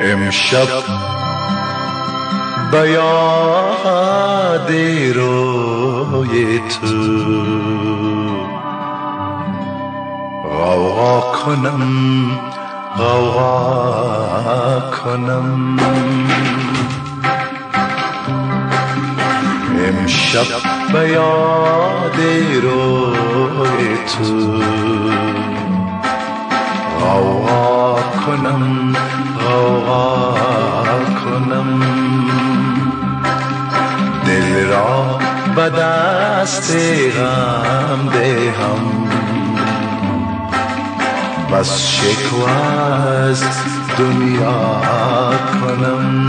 امشب به یاد روی تو غوغا کنم غوغا کنم. امشب به یاد روی تو غوغا کنم غوغا کنم. دل را به دست غم دهم بس شکوه از دنیا کنم.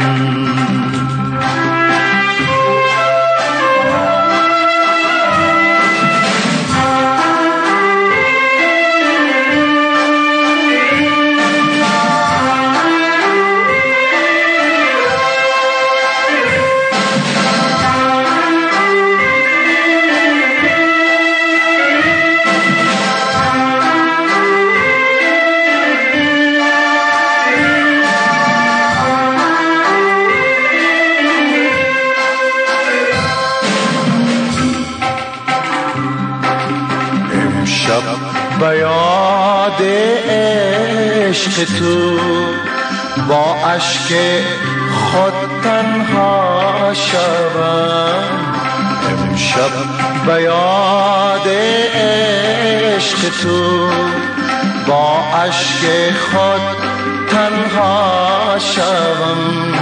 امشب به یاد عشق تو با اشک خود تنها شوم. امشب به یاد عشق تو با اشک خود تنها شوم.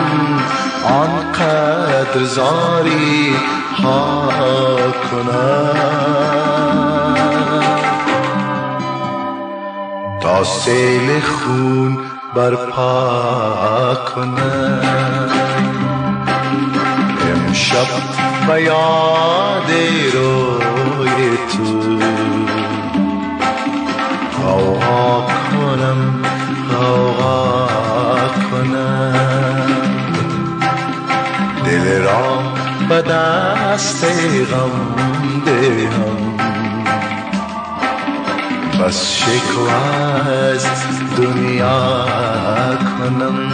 آنقدر زاری ها کنم تا سیل خون برپا کنم. امشب به یاد روی تو غوغا کنم غوغا کنم. دل را به دست غم دهم بس شکوه از دنیا کنم.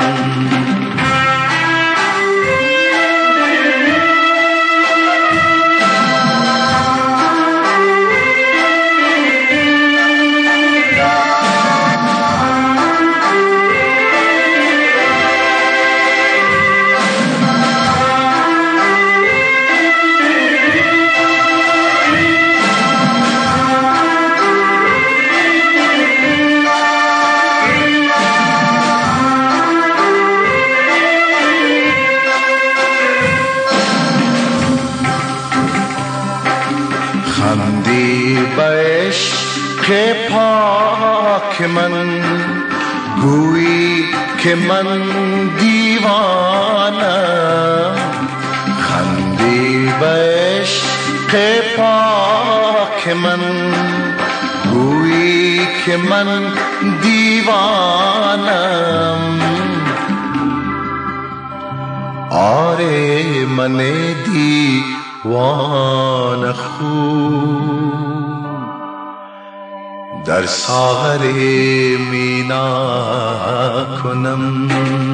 خندی به عشق پاک من گویی که من دیوانم. خندی به عشق پاک من گویی که من دیوانم. آره من دیوانه خون در ساغر مینا کنم.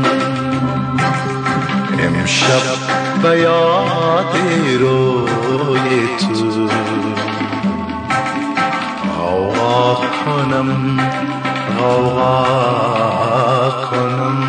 امشب به یاد روی تو غوغا کنم غوغا کنم.